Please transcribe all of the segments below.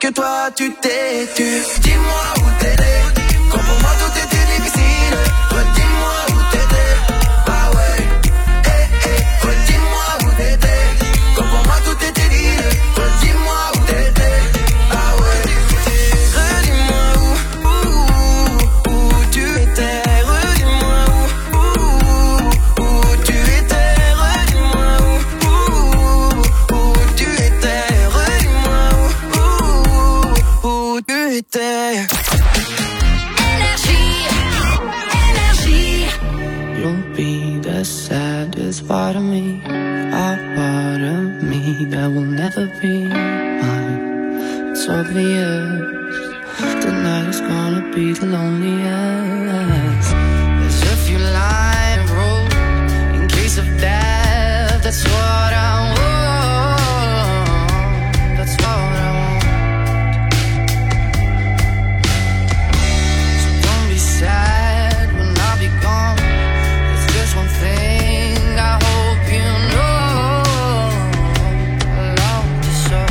que toi tu t'es tu. Dis-moi où t'étais, quand pour moi tout était difficile. Redis-moi où t'étais, ah ouais. Redis-moi où t'étais, quand pour moi tout était dit. Redis-moi où t'étais, ah ouais. Redis-moi où tu étais. Redis-moi où tu étais. Redis-moi où tu étais. Redis-moi où tu étais. Énergie. You'll be the saddest part of me, a part of me that will never be mine. It's obvious tonight is gonna be the loneliest. There's a few lines wrote in case of death. That's what I want. That's what I want. So don't be sad when I'll be gone. There's just one thing I hope you know. I love you so.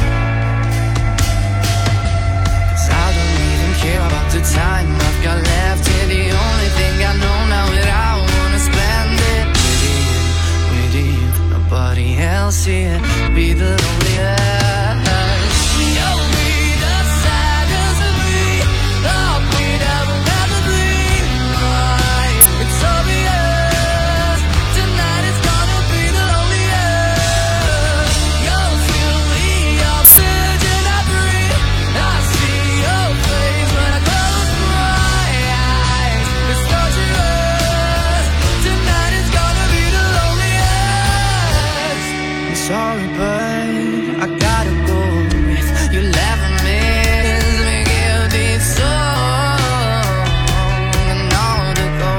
'Cause I don't even care about the time I've got left here. The only thing I know now is I wanna spend it with you. Nobody else here. Be the loneliest. You'll be the saddest of me. I'll be that will never be mine. It's obvious tonight is gonna be the loneliest. You'll feel the oxygen I breathe. I see your face when I close my eyes. It's torturous. Tonight is gonna be the loneliest. I'm sorry, but I gotta go. If you never miss me, give this song and all to go.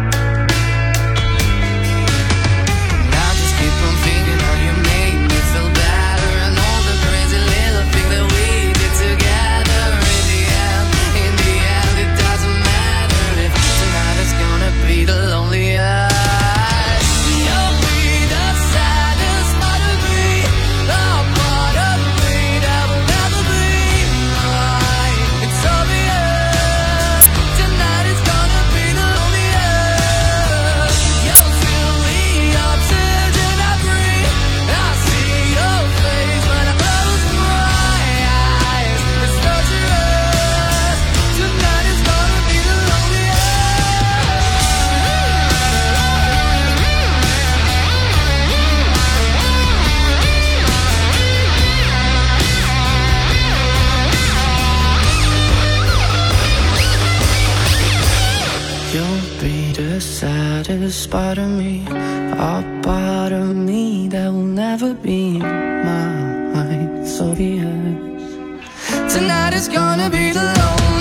And I just keep on thinking how you make me feel better, and all the crazy little things that we did together. In the end, it doesn't matter if tonight is gonna be the loneliest. You'll be the saddest part of me, the part of me that will never be mine. It's obvious tonight is gonna be the loneliest. You'll feel the oxygen I breathe. I see your face when I close my eyes. It's torturous. Tonight is gonna be the You'll be the saddest part of me, a part of me that will never be mine. So yes, tonight is gonna be the loneliest.